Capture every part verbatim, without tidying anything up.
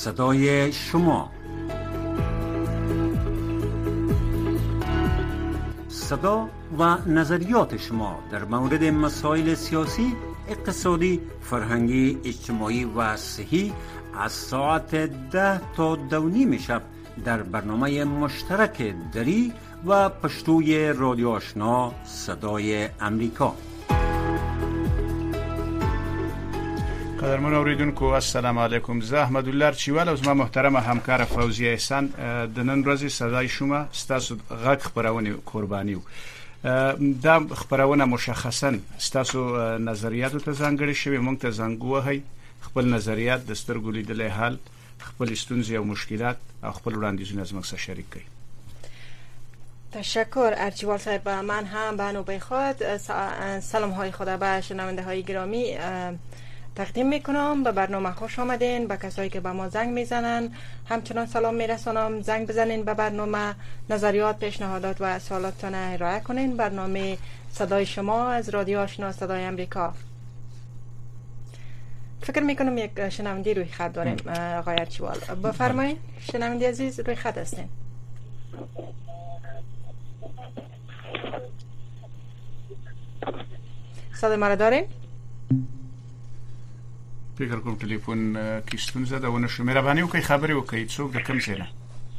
صدای شما. صدا و نظریات شما در مورد مسائل سیاسی، اقتصادی، فرهنگی، اجتماعی و صحی از ساعت ده تا دو نیم شب در برنامه مشترک دری و پشتوی رادیو آشنا صدای امریکا. قدرمن اوریدونکو السلام علیکم. زه احمد الله چوال او زما محترمه همکار فوزیه احسان د نن ورځې صدای شما ستاسو غږ خبرونه قرباني و. دا خبرونه مشخصا ستاسو نظریاتو ته ځانګړي شوی، مونږ ته زنګ وهي خپل نظریات د سترګو لیدلې حل، خپل ستونزې او مشکلات او خپل وړاندیزونه زموږ سره شریک کړئ. تشکر ارچیوال صاحب. من هم به نوبه خود سلام های خدا به شنونده های گرامی تقدیم میکنم. به برنامه خوش آمدین. به کسایی که به ما زنگ میزنن همچنان سلام میرسانم. زنگ بزنین به برنامه، نظریات، پیشنهادات و سوالاتتان ارائه کنین. برنامه صدای شما از رادیو آشنا صدای امریکا. فکر میکنم یک شنونده روی خط داریم آقای ارچیوال. بفرمایید شنونده عزیز، روی خط هستین. صدای ما را دارین؟ فکر کوم ټلیفون کې ستونزه ده، ونه شو. مهرباني وکړئ خبرې وکړئ. څوک د کوم ځای نه؟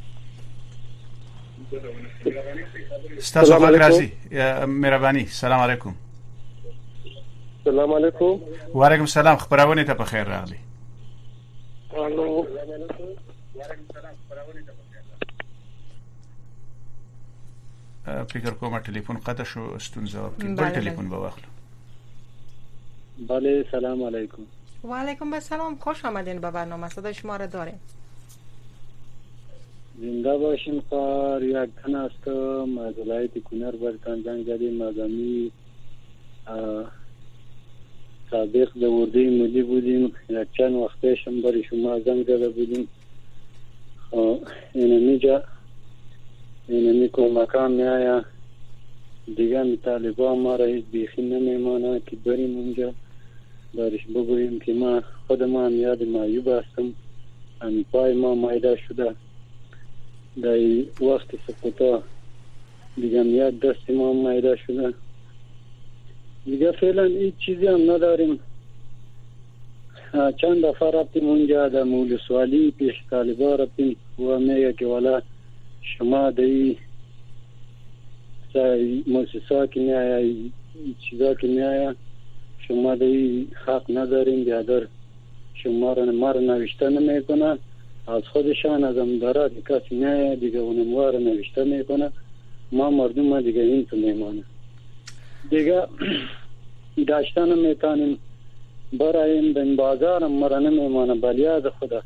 ستاسو غږ راځي. مهرباني. سلام علیکم. سلام علیکم. وعلیکم السلام. خبرونه ته په خیر راغلی. الو. فکر کوم ټلیفون قطع شو، ستونزه و. بل ټلیفون به واخلو. بله سلام علیکم. و علیکم السلام. خوش آمدین به برنامه صدای شما را داریم. زنده باشین. خار یک تن هستم از ولایت کنر برتان زنگ زدیم. مقامی سابق د ورده ملی بودیم. یک چند وقتش هم برای شما زنگ زده بودیم. اینمی جا اینمی کمکان میایا دیگه می طالبا ما را هیچ بیخی نمیمانه که بریم اونجا دارش بگوییم که ما خود ما هم یاد معیوب هستم. هم پای ما مایده شده در وقت سقوطا دیگه یاد دست ما مایده شده. دیگه فعلا هیچ چیزی هم نداریم. چند دفعه رفتیم اونجا در مول سوالی پیش طالبا رفتیم و میگه که والا شما در مؤسسه که میایه چیزا که میایه شما دیگه حق ندارین. بیادر شما را ما را نوشته نمیکنه. از خودشان از امدارا که کسی میایه دیگه اونم را نوشته میکنه. ما مردم ما دیگه این تو میمانه. دیگه داشته نمیتانیم برایم بین بازارم مرا نمیمانه. بلیاد خدا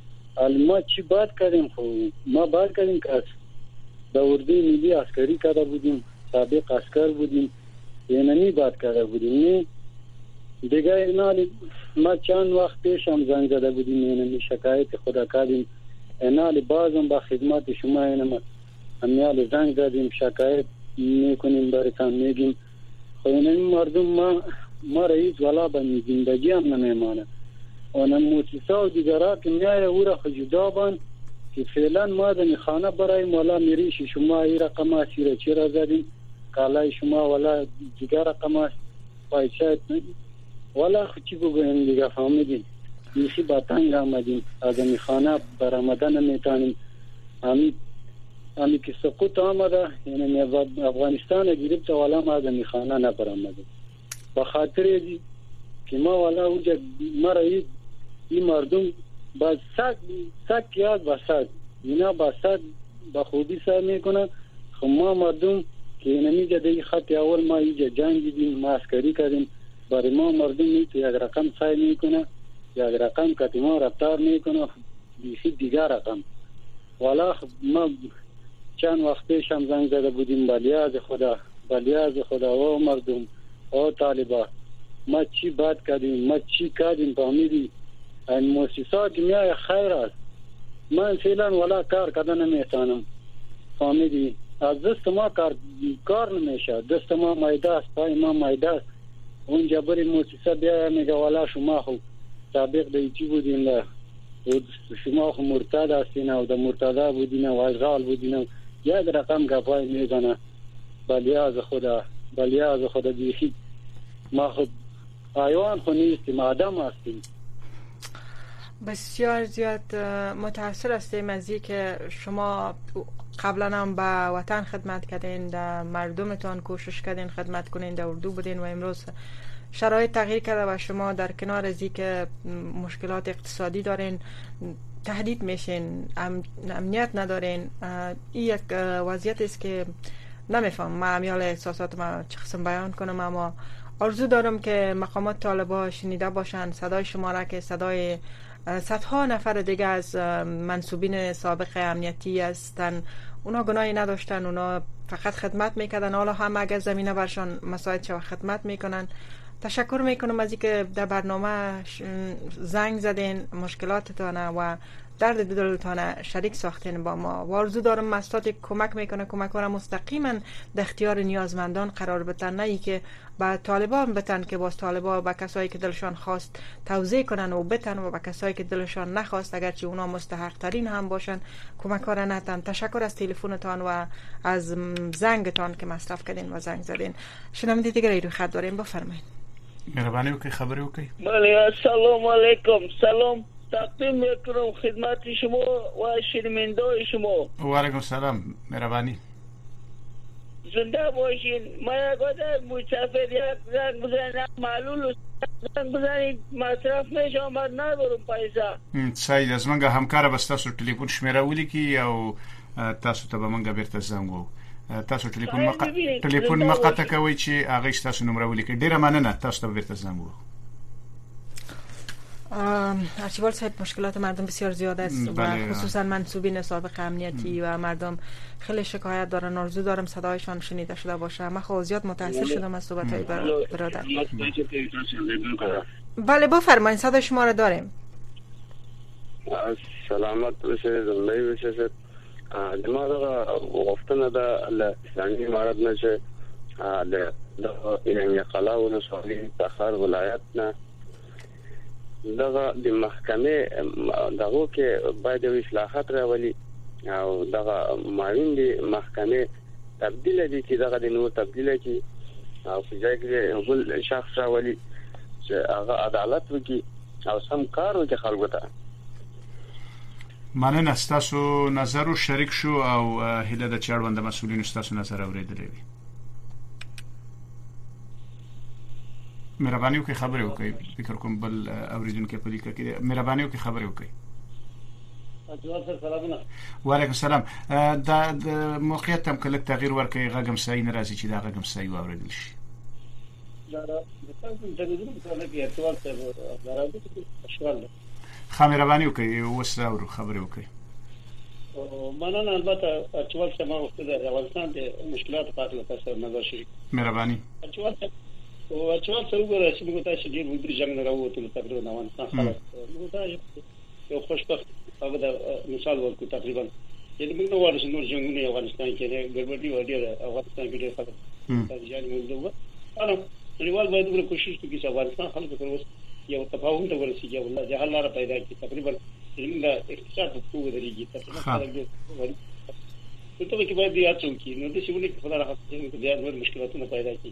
ما چی باید کردیم؟ خود ما باید کردیم که در ورده ملی عسکری کرده بودیم، سابق عسکر بودیم، اینمی باید کرده بودیم. نه دیگه اینالی ما چند وقت پیش هم زنگ زده بودیم، اینمی شکایت خدا کردیم. اینالی بازم با خدمت شما اینم همیال زنگ زدیم شکایت میکنیم برتان میگیم. خب اینمی مردم ما ما رئیس والا به زندگی هم نمیمانه. اونم موسیسا و دیگرها که میایه او را خجودا بان که فعلا ما دمی خانه برایم والا میریشی شما ای رقم هستی را چی را زدیم کالای شما والا دیگر رقم هست پایچایت والا خچی بگویم دیگه فهمیدیم. میشی با تنگ آمدیم از دمی خانه برامده نمیتانیم. همی همی که سقوط آمده یعنی افغانستان گریبت والا ما از دمی خانه نبرامدیم. بخاطر دی که ما والا اونجا ما را این مردم با سگ سگ یاد با سگ اینا با سگ با خوبی سر میکنه. خب ما مردم که اینمی جده خط اول ما اینجا جنگ دیدیم، ما عسکری کردیم. برای ما مردم نیت یک رقم سای میکنه، یک رقم کتی ما رفتار میکنه بیخی دیگر رقم. والا ما چند وقت پیش هم زنگ زده بودیم بلیاز خدا بلیاز خدا او مردم او طالبا ما چی باد کردیم، ما چی کردیم فهمیدی. این مؤسسات که میای خیر است. من فعلا والا کار کردن نمیتونم فهمیدی. از دست ما کار کار نمیشه. دست ما مایده است، پای ما مایده است. اونجا بری مؤسسه بیا میگه والا شما خو سابق دیگه بودین شما خو مرتد هستین و در مرتده بودین و اشغال بودین یک رقم گپای میزنه بلیاز خدا بلیاز خدا بیخی ما خود حیوان خو نیستیم آدم هستیم. بسیار زیاد متاثر هستیم از این که شما قبلا هم به وطن خدمت کردین، در مردمتان کوشش کردین خدمت کنین، در اردو بودین و امروز شرایط تغییر کرده و شما در کنار از این که مشکلات اقتصادی دارین تهدید میشین، ام، امنیت ندارین. این یک وضعیت است که نمیفهم من امیال احساسات ما چه قسم بیان کنم، اما آرزو دارم که مقامات طالبا شنیده باشن صدای شما را که صدای صدها نفر دیگه از منصوبین سابق امنیتی هستن. اونا گناهی نداشتن، اونا فقط خدمت میکردن، حالا هم اگر زمینه برشان مساعد شد خدمت میکنن. تشکر میکنم از اینکه در برنامه زنگ زدین، مشکلاتتان و درد دلتان شریک ساختین با ما. و آرزو دارم مستات کمک میکنه، کمک ها را مستقیما در اختیار نیازمندان قرار بتن، نه ای که با طالبان بتن که باز طالبان با کسایی که دلشان خواست توزیع کنن و بتن و با کسایی که دلشان نخواست اگرچه اونا مستحق ترین هم باشن کمک ها را نتن. تشکر از تلفنتان و از زنگتان که مصرف کردین و زنگ زدین. شنونده دیگری رو خط داریم، بفرمایید. مهربانی وکړئ خبرې وکړئ. بله السلام علیکم. سلام تقدیم میکنم خدمت شما و شرمنده شما. و علیکم السلام. مهربانی زنده باشین. ما یک آدم مسافر یک زنگ بزنید معلول زنگ بزنید مصرف میشه آمد ندارم پیسه. صحیح از منګه همکار به تاسو ټلیفون شمیره ولیکي او تاسو ته به منګه بیرته زنګ وو. تاسو ټلیفون مقا ټلیفون مقاطع کوي چې هغه تاسو نمبر ولیکي. ډیره مننه، تاسو ته بیرته زنګ وو. ارچیوال صاحب مشکلات مردم بسیار زیاد است و خصوصا منصوبین سابق امنیتی و مردم خیلی شکایت دارن. آرزو دارم صدایشان شنیده شده باشه. من خود زیاد متاثر شدم از صحبت‌های برادر. بله بفرمایید، صدای شما را داریم. سلامت بشه، زنده بشه. دماغ غفتنه ده لسانی مرد نشه ده این قلا و نسوالی تخار ولایت نه دغه د محکمه دغه کې باید اصلاحات راولي او دغه ماوین د محکمه تبدیل دي چې دغه د نور تبدیل کی او په ځای کې بل شخص راولي چې هغه عدالت وکړي او سم کار وکړي خلکو ته. مننه، ستاسو نظر شریک شو او هله د چاړوند مسؤلین ستاسو نظر اوریدلې وي. مهرباني وکړئ خبرې وکړئ. فکر کوم بل اوریدونکو په لیکه کې مهرباني وکړئ خبرې وکړئ. وعلیکم السلام. دا د موقعیت هم کله تغییر ورکړي غږم صحیح نه راځي چې دا غږم صحیح واوریدل شي. دا د تاسو د تلویزیون په اړه کې ارتباط راځي. خامربانی وکړي اوس راو خبرې وکړي. مننه. البته ارتباط سما وخت د افغانستان د مشکلات په اړه تاسو نظر شریک. مهرباني. ارتباط او چې څو ګره چې موږ تاسو ډیر وګړي جنگ نه راوته تقریبا د افغانستان خلک موږ تاسو یو خوشبخت هغه د مثال ورکو تقریبا چې موږ نو ورسې نور جنگونه افغانستان کې نه ګډوډي وړي افغانستان کې ډیر خلک تاسو یې موږ دوه انا ریوال باید وګړو کوشش وکړي چې افغانستان خلکو ته اوس یو تفاهم ته ورسیږي او الله جهل لاره پیدا کړي. تقریبا موږ اقتصاد په توګه درېږي تقریبا څه ته کې باید یاد وکړي نو د شیونه په لاره هڅه کوي د نور مشکلاتونو پیدا کړي.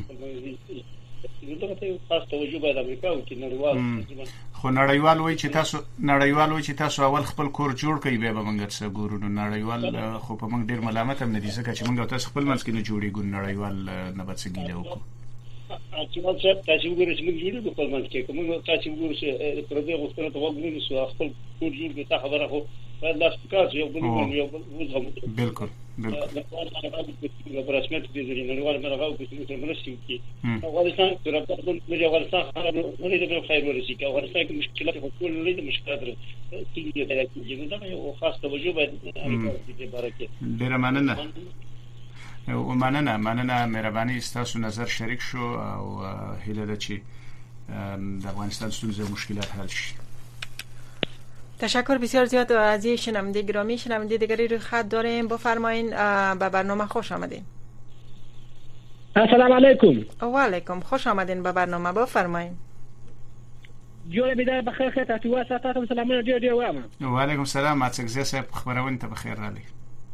نو ته خاص توجه باید امریکا وکړي نړیوال. خو نړیوال وایي چې تاسو نړیوال وایي چې تاسو اول خپل کور جوړ کړئ بیا به موږ څه ګورو. نو نړیوال خو په موږ ډیر ملامت هم نه دي ځکه چې موږ تاسو خپل منځ کې نه جوړیږو. نړیوال نه به څه ګیله وکړو. چې تاسو تاسو وګورئ چې موږ جوړیږو خپل منځ کې کوم تاسو وګورئ چې پر دې غوښتنه ته وګورئ چې خپل کور جوړ کړئ. تا خبره خو باید لاس پکار یو بل یو بل بالکل بالکل په رسمیت دې ځینې نړیوال مرغاو کې څه مرستې کوي. افغانستان تر په دې افغانستان نه دې په خیر ورسي کې افغانستان کې مشکلات په ټول نه دي مشکلات کیږي دا کیږي دا یو خاص توجه باید دې بارکه. ډیر مننه او مننه مننه مهرباني ستاسو نظر شریک شو او هیله ده چې د افغانستان ستونزې مشکلات حل شي. تشکر بسیار زیاد از شنونده گرامی. شنونده دیگری رو خط داریم، بفرمایین. به برنامه خوش آمدین. السلام علیکم. و علیکم، خوش آمدین به برنامه، بفرمایین. جوړه بيدار بخیر خیر تاسو واسه تاسو سلامونه ډیر ډیر وایم. وعلیکم السلام ماڅګزه صاحب خبرونه ته بخیر رالی.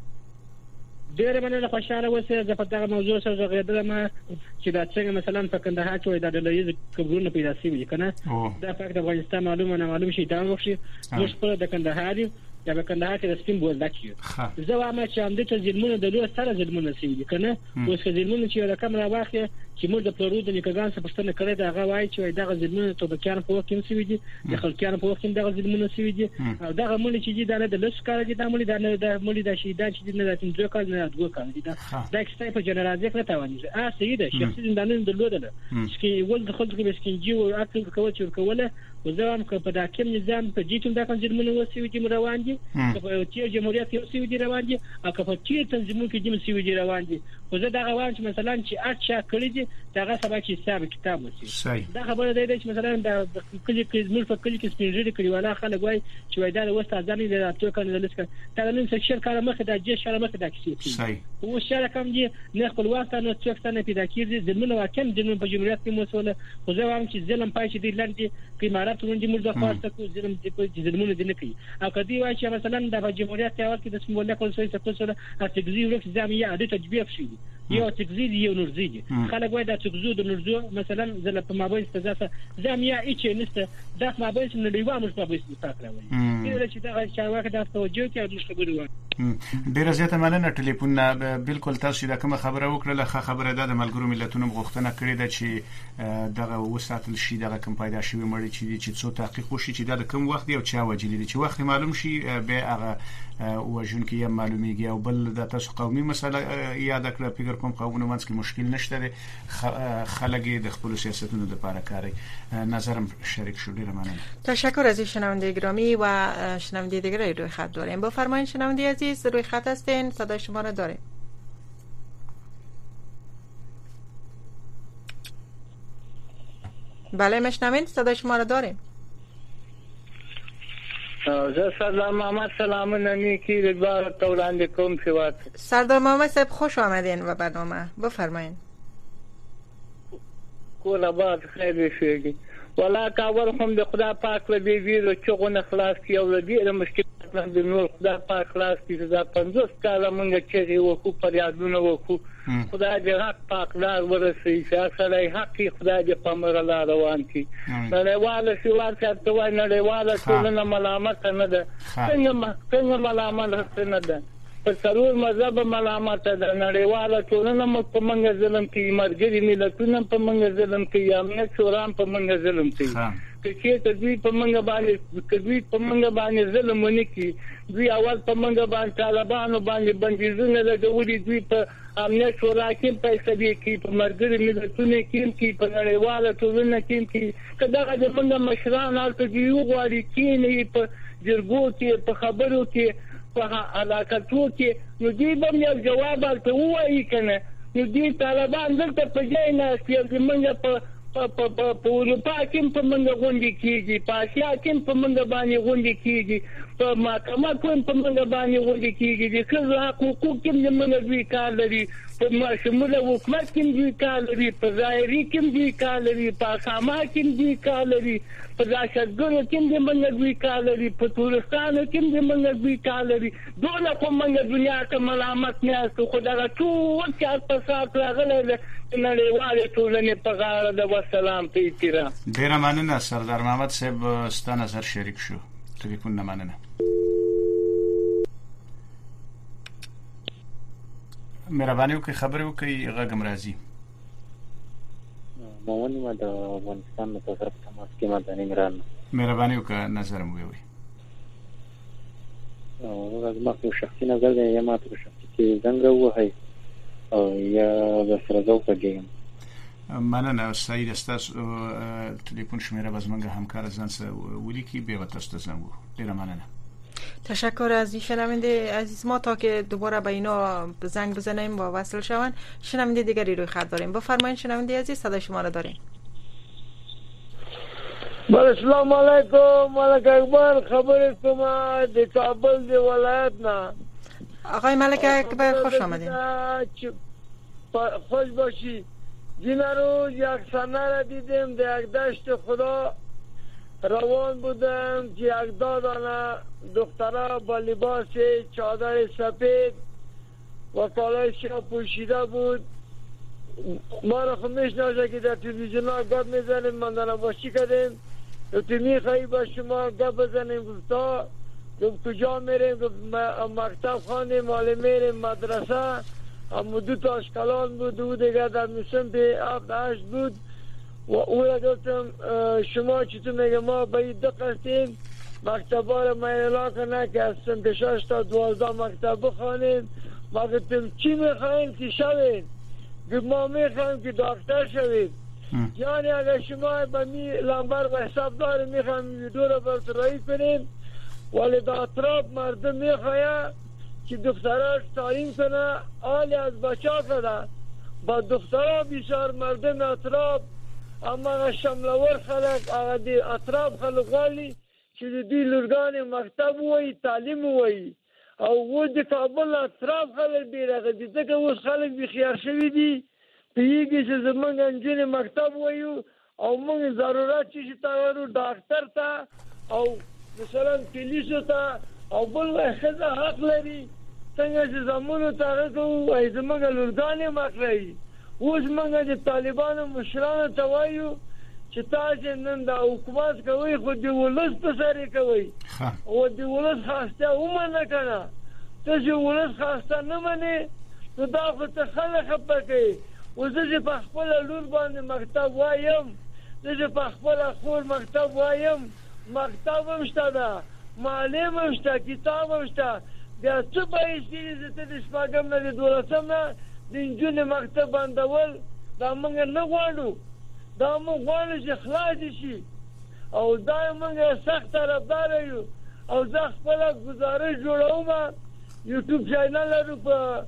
ډیر مننه خوشاله اوسه زه په دغه موضوع سره غږیدم چې دا څنګه مثلا په کندهار کې د ډلهیز کبرونه پیدا شوي کنه دا فکر د افغانستان معلومه نه معلوم شي دا وخت موږ په د کندهار یا په کندهار کې د سپین بولدک یو زه وایم چې هم د ځلمونو د لوی سره ځلمونو شي کنه اوس که ځلمونو چې د کمره واخلي چې موږ د پلورو د نیکګان څخه پښتنه کړې دا هغه وایي چې دغه ځلمونو ته بکیان په وخت کې شوي دي د خلکیان په وخت کې دغه ځلمونو شوي دي او دغه مولې چې دي دا نه د لس کال دي دا مولې دا نه د مولې د شهیدان چې نه د تنځو کال نه دوه کال دي دا دا کیسه په جنرالځه کې توانې ا سیده شخصي زندانونه درلودل چې ول د خلکو به سکینجی او اکل کوي چې کوله وزوام که په داکم نظام په جیتون دا کوم ځلمونو وسوي دي روان دي په تیر جمهوریت یو سوي دي روان دي او که په تیر تنظیمونو کې دي سوي دي روان دي خو زه دا غواړم چې مثلا چې اچا کړی دي دا سبا چې حساب کتاب وسی دا خبره ده چې مثلا د کلی کې زموږ په کلی کې سپینځري کلیواله خلک وای چې وای دا د وسته ځانې د راتلو کنه د لسکه دا نن څه شر کار مخه د جې شر مخه د کیسې صحیح او شر کم دي نه خپل وخت نه څوک څنګه پیدا کیږي زمونږ واکم د په جمهوریت کې مسوله خو زه وایم چې ظلم پای چې دی لاندې قیمارات ورونډي موږ د خاصه کو ظلم د په ظلمونه دي نه کوي او کدی وای چې مثلا د جمهوریت ته ورته د سمول کول څه څه څه اټګزي ورک ځامیا د تجبیه شي یو تکزید یو نورزید خلک وای دا تکزود د نورزو مثلا زله په مابین استزاسه زامیا هیڅ نشته د مابین نه دیوام مش مابین تاکراوي کله چې دا چې واخد د توجه کې د خبرو ډیره زیاته مننه ټلیفون بالکل تاسو دا کوم خبره وکړه له خبره ده د ملګرو ملتونو غوښتنه کړې ده چې دغه وساتل شي دغه کوم پیدا شوی مړی چې چې څو تحقیق وشي چې دا کوم وخت دی او چا وجلی دی چې وخت معلوم شي به هغه وژن کې یا معلومیږي او بل د تاسو قومي مسله یاد کړه فکر کوم قومونو منځ کې مشکل نشته خلک د خپل سیاستونو لپاره کاری نظرم شریک شو ډیره مننه. تشکر از شنونده گرامی و شنونده دیگری روی خط داریم. بفرمایید شنونده عزیز روی خط هستین صدای شما را داریم. بله مشنوین صدای شما را داریم. زه سردار محمد سلامونه نیکی رضا تولاند کوم سوات. سردار محمد صاحب خوش آمدین و برنامه بفرمایید. کول آباد خیر شوی. ولا کاور هم د خدا پاک له دې ویرو چغونه خلاص کی او دې مشکلات د نور خدا پاک خلاص کی دا پنځوس کاله مونږ چې وکړو پر یادونه وکړو خدای دې حق پاک لار ورسي چې سره حق خدای دې پمر لار روان کی نړیواله شوار ته وای نړیواله ټولنه ملامت نه ده څنګه څنګه ملامت نه ده په ضرور مذهب ملامت ده نړیواله ټولنه په منګه ظلم کوي مرګري ملتونه په منګه ظلم کوي امنیت شورا په منګه ظلم کوي چې ته دوی په منګه باندې کوي په منګه باندې ظلم ونکي دوی اول په منګه باندې طالبانو باندې بندیزونه لګولي دوی په امنیت شورا کې پیسې دي کې په مرګري ملتونه کې کې په نړیواله ټولنه کې کې کله د منګه مشران الته دی وغواړي کې نه په جرګو کې په خبرو کې په علاقه تو کې نو دی به یو جواب ورته وایي کنه نو دی طالبان دلته په ځای نه چې موږ په په په په اروپا کې په موږ غونډې کیږي په اسیا کې په موږ باندې غونډې کیږي په محکمه کې په موږ باندې غونډې کیږي چې حقوق کې موږ دوی کار لري په ماشمول حکومت کې دوی کار لري په ظاهري کې دوی کار لري په خامه کې دوی کار لري په ځاشګرو کې موږ دوی کار لري په تورستان کې موږ دوی کار لري دونه په موږ دنیا ته ملامت نه است خدای ټول چې په سات راغله نړیواله ټولنه په غاړه د وسلام په احترام. ډیر مننه سردار محمد صاحب ستاسو نظر شریک شو. ټلیفون نه مننه. مهرباني وکړئ خبرې وکړئ غږم راځي. مونږ ما د افغانستان په طرف تماس کې ما د ننګرهار. مهرباني وکړئ نظر مو وي. او راځم په شخصي نظر دی یا ما ته شخصي کې څنګه وایي او یا د سره زوکږم. مننه سعید استاس تلیفون شمیره باز منګه همکار ځان سره ولیکي به تاسو ته زنګ ډیر مننه. تشکر از این شنونده عزیز ما تا که دوباره به اینا زنگ بزنیم و وصل شوند. شنونده دیگری روی خط داریم. بفرمایید شنونده عزیز صدای شما را داریم. السلام علیکم ملک اکبر خبر شما د کابل دی ولایت نه. آقای ملک اکبر خوش آمدین. خوش باشی. دینا روز یک سنه را دیدیم در یک دشت خدا روان بودم که یک دادانه دختره با لباس چادر سفید و کالای سیاه پوشیده بود. ما را خب میشناسه که در تلویزیون ها گپ میزنیم، من نواشی کردیم. گفت میخوایی با شما گپ بزنیم؟ گفتا گفت کجا میریم؟ گفت مکتب خانیم، مالی میریم مدرسه. اما دو تا اشکالان بود، دو دیگه در میسن به هفت هشت بود. و او را گفتم شما چطور؟ میگه ما باید دو قصدیم مکتب ها را ما اعلان کنه که از سنت شش تا دوازده مکتب بخوانیم. ما گفتم چی میخواییم که شوید؟ گفت ما میخواییم که دکتر شوید. یعنی اگر شما به می لنبر و حساب داری میخوایم ویدیو را برطرفی کنیم، ولی در اطراف مردم میخواید که دختراش تعلیم کنه، حالی از بچه کنه. با دخترها بسیار مردم اطراف اما شملور خلق اطراف خلق غالی که دی لرگان مکتب وی تعلیم وی او ود کابل اطراف خلق بیره دیده که اوز خلق بخیار شوی دی پیگی چه زمان انجین مکتب ویو او من ضرورت چیشی تاورو داکتر تا او مثلا پلیسو تا او بل وی خدا حق لري څنګه چې زمونو ته کوو ای زمونږ لورګانې مکړئ. اوس موږ د طالبانو مشرانو ته وایو چې تاسو نن د حکومت کوئ خو د ولس په سر یې کوئ او د ولس خواسته ومنه کنه. ته چې ولس خواسته نه منې نو دا خو ته خلک خفه کوي. اوس زه چې په خپله لور باندې مکتب وایم، زه چې په خپله خور مکتب وایم، مکتب هم شته ده، معلم هم شته، کتاب هم شته. بیا څه بایستی زه ته د شپږم نه د دولسم نه د نجونې مکتب بندول دا موږ نه غواړو. دا موږ غواړو چې خلاص شي او دا موږ سخت طرفدار یو. او زه خپله ګزارش جوړوم، یوټیوب چینل لرو په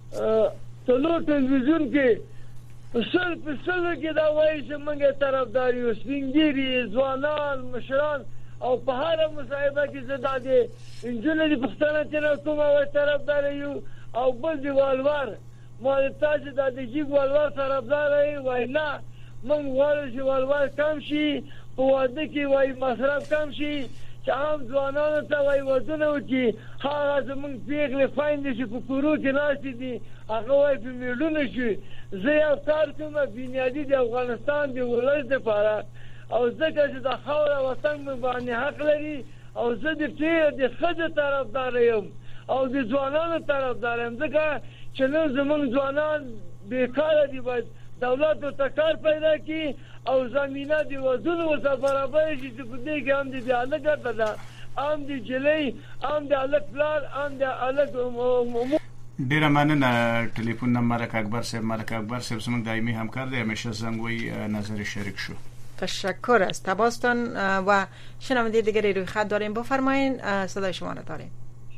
څلور تلویزیون کې په سل په سلو کې دا وایي چې موږ طرفدار یو، سپین ږیري ځوانان مشران او په هره مصاحبه کې زه دا د نجونې د پښتنه چې نه کومه وایي طرفدار یو. او بل د والوار ما تاسو دا د جیب والوار طرفدار یې وایي نه، موږ غواړو چې والوار کم شي، په واده کې وایي مصرف کم شي، چې عام ځوانانو ته وایي ودونه وکړي. هغه زموږ پیغلې خویندې چې په کورو کې ناستې دي هغه وایي په میړونه شي. زه یو کار کوم بنیادي د افغانستان د ولس دپاره او ځکه چې د خاوره وطن مې باندې حق لري او زه د پیر د ښځې طرفدار یم او د ځوانانو طرفدار یم. ځکه چې نن زموږ ځوانان بېکاره دي، باید دولت ورته کار پیدا کړي او زمینه د ودونو ورته برابره شي چې په دې کې هم د هلک ګټه ده، هم د نجلۍ، هم د هلک پلار، هم د هلک. ډیره مننه. ټلیفون نمبر ملک اکبر صاحب. ملک اکبر صاحب زموږ دایمي همکار دی، همیشه زنگ وی نظر شریک شو. تشکر از تماستان و شنونده دیگری روی خط داریم. بفرمایین، صدای شما را داریم.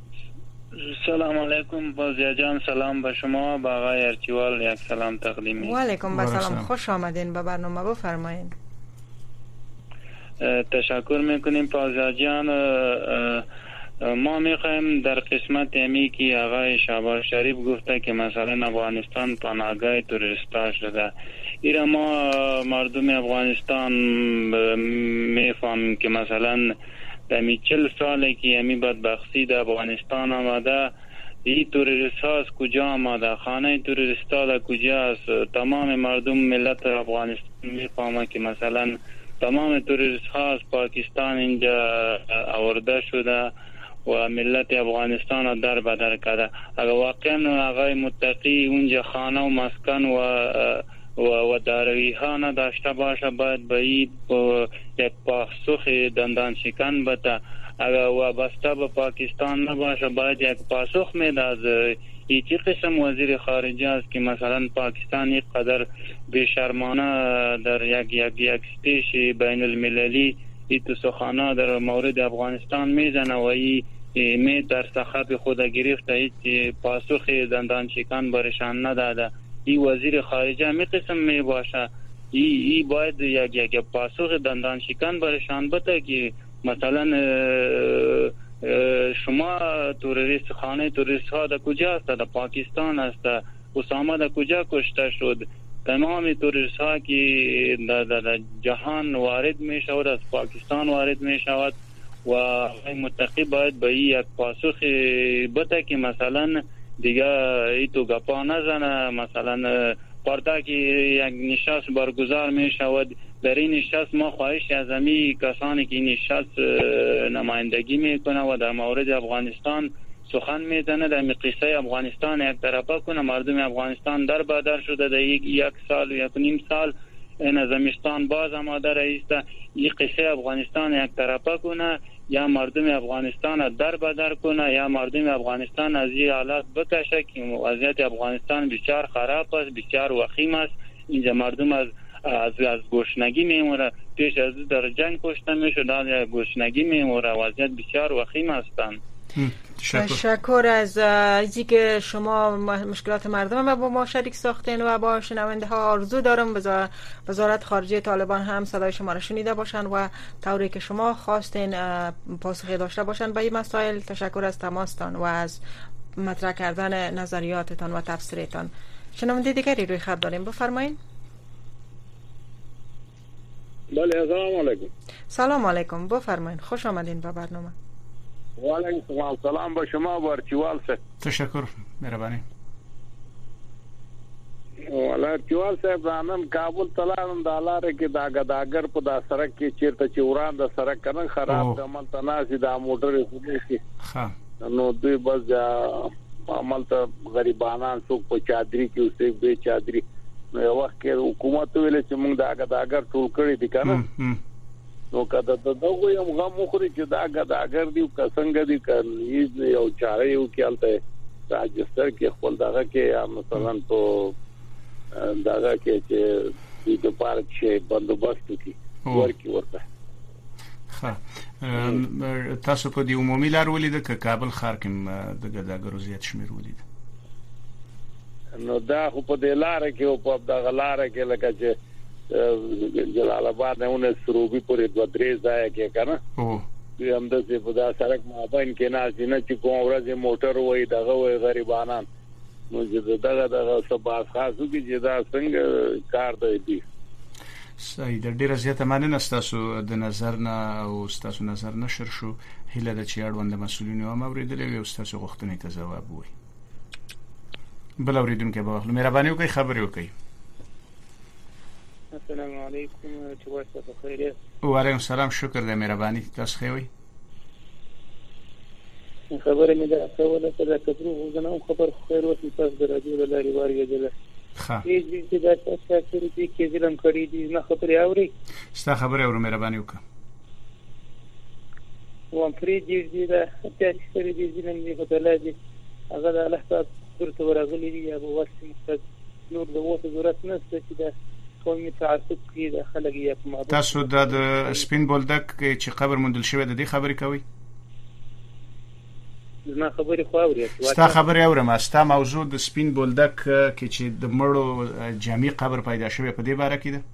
سلام علیکم بازیا جان. سلام به شما، به آقای ارچیوال یک سلام تقدیم می. و علیکم السلام، خوش آمدین به برنامه. بفرمایین. تشکر میکنیم بازیا جان. ما میخوایم در قسمت امی که آقای شهباز شریف گفته که مثلا افغانستان پناهگاه تروریستا شده، ایرا ما مردم افغانستان میفهمیم که مثلا دمی چل ساله که امی بدبختی در افغانستان آمده، این تروریست ها از کجا آمده، خانه تروریست ها در کجا است. تمام مردم ملت افغانستان میفهمه که مثلا تمام تروریست ها از پاکستان اینجا آورده شده و ملت افغانستان را در بدر کرده. اگر واقعا آقای متقی اونجا خانه و مسکن و و و داروی ها نداشته باشه، باید به این یک پاسخ دندان شکن بده. اگر وابسته به پاکستان نباشه باید یک پاسخ میده از این چی قسم وزیر خارجه است که مثلا پاکستان یک قدر بیشرمانه در یک یک یک ستیش بین المللی این تو سخانا در مورد افغانستان میزنه و این می در سخت خود گرفته، هیچ پاسخ دندان شکن برشان نداده. این وزیر خارجه می قسم می باشه، این ای باید یک یک پاسخ دندان شکن برشان بده که مثلا شما تروریست خانه تروریست ها در کجا است؟ در پاکستان است. اسامه در کجا کشته شد؟ تمام توریست ها که در جهان وارد می شود از پاکستان وارد می شود و متقی باید به یک پاسخ بده که مثلا دیگه ای تو گپا نزنه. مثلا پرده که یک نشست برگزار می شود، در این نشست ما خواهش از امی کسانی که این نشست نمایندگی می کنه و در مورد افغانستان سخن میزنه، در قصه افغانستان یک طرفه کنه. مردم افغانستان در بدر شده، در یک, یک سال و یک نیم سال این زمستان باز آماده رئیسته، این قصه افغانستان یک طرفه کنه، یا مردم افغانستان در بدر کنه یا مردم افغانستان از این حالات بکشه که وضعیت افغانستان بسیار خراب است، بسیار وخیم است. اینجا مردم از از از گشنگی میموره، پیش از در جنگ کشته میشد، در گشنگی میموره، وضعیت بسیار وخیم هستند. تشکر از اینکه که شما مشکلات مردم رو با ما شریک ساختین و با شنونده ها. آرزو دارم وزارت خارجه طالبان هم صدای شما را شنیده باشن و طوری که شما خواستین پاسخی داشته باشن به این مسائل. تشکر از تماستان و از مطرح کردن نظریاتتان و تفسیرتان. شنونده دیگری روی خط داریم، بفرمایید. بله، السلام علیکم. سلام علیکم، بفرمایید، خوش آمدین به برنامه. و علیکم السلام به شما ورچوال صاحب. تشکر، مهربانی. ورچوال صاحب، نن کابل تلارم د لارې کې دا غداګر په دا سړک کې چیرته چې وران د سړک کنه خراب عمل تناسي دا موټر کې ها نو دوی بس عمل ته غریبانان څوک په چادري کې اوسې به چادري نو یو وخت کې حکومت ویل چې موږ دا غداګر ټول کړی دي کنه نو کدا دغه یو غو مخري چې دا غداګر دی څنګه دی کړي یو چاره یو کېلته راجستر کې خپل دغه کې یا مثلا په دغه کې چې د پارک شي بندوبست کی ورکی ورته. ها تاسو په دې عمومي لار ولید ک کابل ښار کې د غداګرو زیات شمیر ولید؟ نو دا خو په دې لار کې او په دغه لار کې لکه چې جلال آباد نه ونه سروبي پورې دوه درې ځای کې کنه او دوی هم د څه په دا سړک مابین کې نه ځینې چې کوم ورځ موټر وای دغه وای غریبانان نو چې دغه دغه سبا خاصو کې چې دا څنګه کار دی. صحیح، د ډیره زیاته مننه تاسو د نظر نه او تاسو نظر نشر شو. هله د چیاړوند مسولینو هم اوریدلې او تاسو غوښتنې ته جواب وای. بل اوریدونکو به واخلو، مهرباني وکړئ خبرې وکړئ. السلام علیکم، چوغه تاسو خیریت؟ و علیکم السلام، شکر دې مهرباني. تاسو ښه وئ؟ خبره مې ده کوله چې دا کترو غوښنه خبر خیر وسی تاسو د راډیو د لارې واریدل. ښه دې چې دا تاسو چې کې ځلم کړی دي نه خبرې اوري. ستا خبره اورم، مهرباني وکړه. وان پرې دې دې دا چې ستړي دي ځلم دې په لاره هغه د الله تعالی ورته ورغلي دي یا به واسي مقصد نور د وته ضرورت نشته چې دا قومي تعصب کې د خلک یې په مابین. تاسو د سپین بولدک چې قبر موندل شوی د دې خبرې کوي؟ زما خبرې خو اوري. ستا خبرې اورم. ستا موضوع د سپین بولدک کې چې د مړو جمعي قبر پیدا شوی په دې باره کې ده؟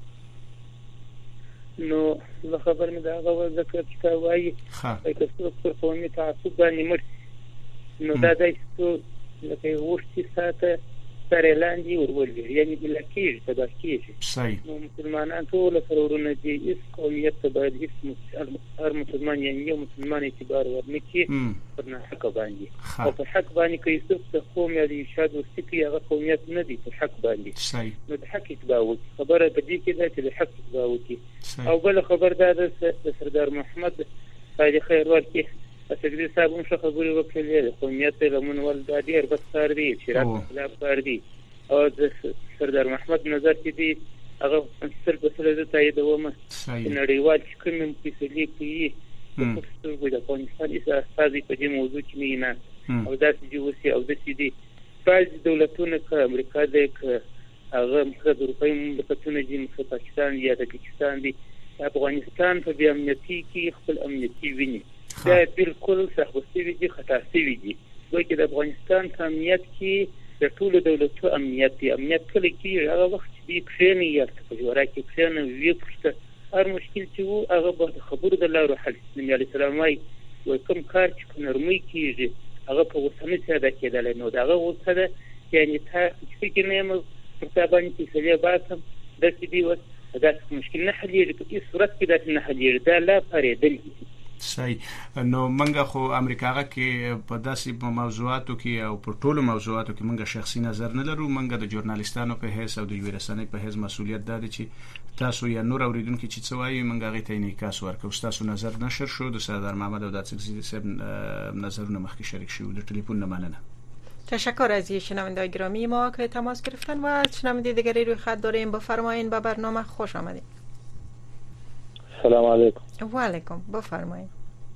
نو زه خبر مې دا غوړ ذکر چې وایي چې څوک پر قومي تعصب باندې مړ نو دا دای څه لکه ورشي ساته سره لاندې ورولې یعنی بل کېږي تبع کېږي. صحیح. نو مسلمانان ټول سرورونه دي هیڅ قومیت ته باید هیڅ هر مسلمان یعنی یو مسلمان اعتبار ورنکړي پر نه حق باندې او په حق باندې کې څه قوم یا دي شاد او سکی هغه قومیت نه دي په حق باندې. صحیح. نو د حق اتباع خبره په دې کې ده چې د حق اتباع وکړي. او بل خبر ده د سردار محمد خیر خیر ورکړي اسګری صاحب هم خبرې وکړلې د قومیت لمن ول د ډیر بسار دي چې راځي خلاف کار دي او د سردار محمد نظر کې دي هغه سر په سر د تایید ومه نړیوال چې کوم فیصله کوي د افغانستان ایسه اساسي په دې موضوع کې نه او داسې جوسي او داسې دي بعض دولتونه ک امریکا د هغه د اروپای مملکتونه دي مثل پاکستان یا د پاکستان دي افغانستان په دې امنیتي کې خپل امنیتي ویني دا بالکل صحبستي دي خطا سوي دي دوی د افغانستان په امنیت کې د ټولو دولتو امنیت دی امنیت کله کې هغه وخت دی کښینی یا په جوړه کې کښینه وی پښته هر مشکل چې وو هغه به خبرو د لارو حل نبی عليه السلام وايي و کوم کار چې نرمي کیږي هغه په وسنه ساده کېدل نو دا هغه وسه یعنی تاسو چې کې نه پرتابانی فیصله باز هم داسې دی اوس داسې مشکل نه حلېږي په هېڅ صورت کې داسې نه حلېږي دا لا پارېدل دي. صحیح. نو منګه خو امریکا کې په داسې موضوعاتو کې او په ټولو موضوعاتو کې منګه شخصي نظر نه لرو. منګه د ژورنالیستانو په حیث او د یوې رسنۍ په حیث مسؤلیت ده چې تاسو یا نور اوریدونکو چې څه وایي منګه هغه ته انعکاس ورکړو. تاسو نظر نشر شو د سردار محمد او د څګزي صاحب نظرونه مخکې شریک شو. د ټلیفون نه مننه. تشکر از شنوندگان گرامی ما که تماس گرفتن و شنونده دیگری روی خط داریم. بفرمایید به برنامه خوش آمدید. سلام علیکم. و علیکم. بفرمایید.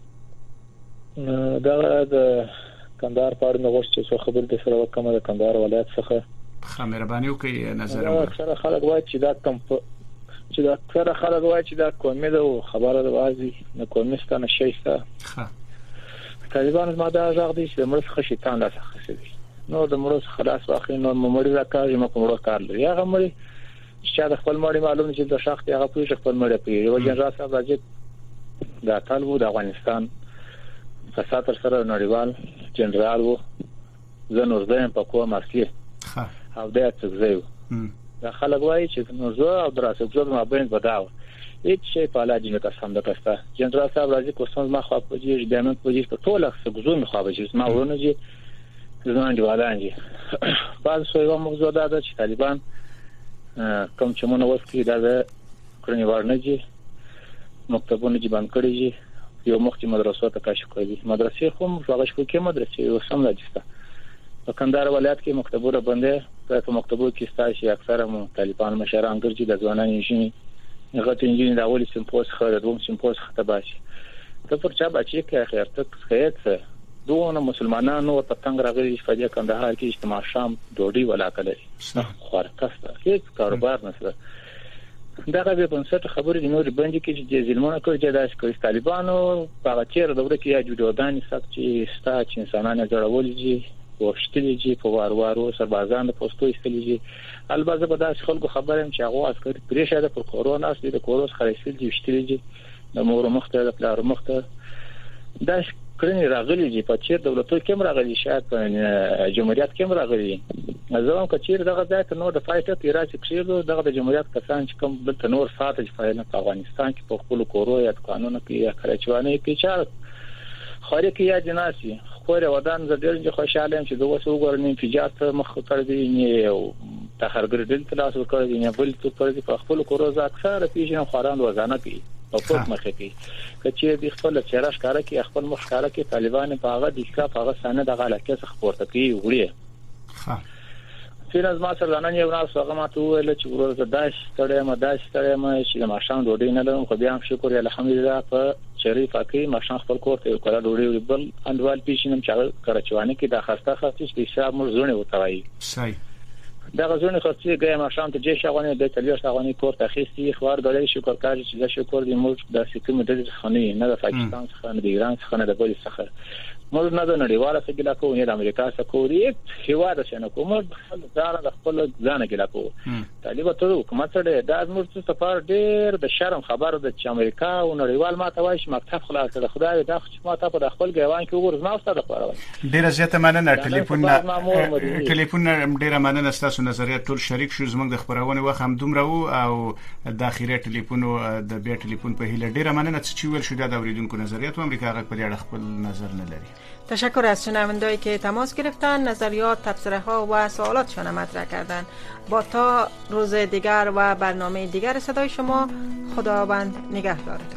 دا د کندهار په اړه نو چې څه خبر د سره وکم د کندهار ولایت څخه خمربانی او کې نظر مو سره خلک وایي چې دا کم چې دا سره خلک وایي چې دا کومه ده خبره ده وازي نه کومستانه شيسته ها طالبان ما دا ځاګ دي چې مرز خشیتان لا څه دي نو د مرز خلاص واخلي نو مړی راکاږي مکه مړ کار لري هغه مړی چې د خپل مړی معلوم چې د شخص هغه پوښ خپل مړی پیږي یو جنرال صاحب راځي دا طالبو د افغانستان فساتر سره نړیوال جنرال وو زنور زم په کومه مرسي او دا څه دا خلک وایي چې نو زه او دراسه زما ما بین بداو هیڅ شي په اړه دې تاسو هم د کستا جنرال صاحب راځي کوم ما خو په دې بیان په دې په ټوله څه غوښنه خو به چې ما ورونه دي زموږ دی ولانجي بعض څه یو موضوع ده چې طالبان کوم چې مونږ وسکي دا کړنی ورنه دي مکتبونه دي باندې کړی دي یو مخکې مدرسو ته کاشف کړی مدرسې خو هغه شپه کې مدرسې یو سم راځي په کندهار ولایت کې مکتبونه باندې په مکتبو کې ستاسو اکثره مو طالبان مشران ګرځي د ځوانانو شي هغه ته انجین دا ولې سمپوز خره دوم سمپوز خطه باشي ته پر چا بچی کې خیر ته خیرت دوه مسلمانانو په څنګه راغلي چې په کندهار کې اجتماع شام ډوډۍ ولا کړی خو کسته هیڅ کاروبار نشته دا غوې په څه خبرې د نور باندې کې چې ځلمونه کوي چې داس کوي طالبانو په چیرې دوره کې یا جوړوداني سخت چې ستا چې انسانانه جوړول دي وشتلې دي په وار وارو سربازان په پوسټو استلې دي البته به داس خلکو خبرم چې هغه عسکر پریشه ده پر کورونا اصلي د کوروس خریسل دي وشتلې دي د مور مخته د پلار مخته دا کړنی راغلي دي په چیرې دولتو کې راغلي شاید په جمهوریت کې راغلي ځوان کچیر دغه ځای ته نو د فایټر تیراچ کېږي دغه د جمهوریت کسان چې کوم بل تنور ساته چې فایل په افغانستان کې په خپل کورو یا قانون کې یا کراچوانه کې چار خاري کې یا جناسي خو ودان زدل خوشاله چې دوه سو ګورنې انفجار ته مخ کړ دي نه تخرګر دل تلاس ور کړی نه بل څه کړی په خپل کورو ځا اکثر پیژنه خوران وزانه کوي په پټ مخ کې کچې د خپل چهره ښکارا کې خپل مخ ښکارا کې طالبان په هغه د ښکا هغه سند د غلکه څخه پورته کوي وړي ها فیرز ما سره نن یو ناس هغه ماته ویل چې ورته داش ستړی ما داش ستړی ما چې ما شام ډوډۍ نه لرم خو بیا هم شکر الحمدلله په شریف کې ما شام خپل کور ته کړه ډوډۍ بل اندوال پیښینم چې کراچوانه کې د خسته خاصه چې حساب مر زونه وتاوي صحیح دا غزونه خاصه ګای ما شام ته جې شغونه د تلیو شغونه کور ته خېستي خوار غړې شکر کاږي چې شکر دې موږ د سکه مدد خانه نه د پاکستان څخه نه د ایران څخه نه د بل څخه موږ نه د نړیواله څخه ګلا کوو نه د امریکا څخه کوو یې هیواده څنګه کوو خپل ځان د خپل ځان ګلا کوو طالب ته حکومت سره د موږ څه سفر ډېر د شرم خبر د امریکا او نړیوال ما ته وایي چې مکتب خلاص د خدای د ما ته په خپل ګوان کې وګورځ ما ستاسو لپاره ډېر زیاته مننه ټلیفون ټلیفون ډېر مننه تاسو نظریات ټول شریک شو زموږ د خبرونه وخت هم دومره وو او د اخیری ټلیفون د بیا ټلیفون په هیله ډېر مننه چې ویل شو د اوریدونکو نظریات امریکا غږ په اړه خپل نظر نه لري. تشکر از شنوندهایی که تماس گرفتن نظریات تبصره ها و سوالاتشان مطرح کردند. با تا روز دیگر و برنامه دیگر صدای شما خداوند نگهدارتان.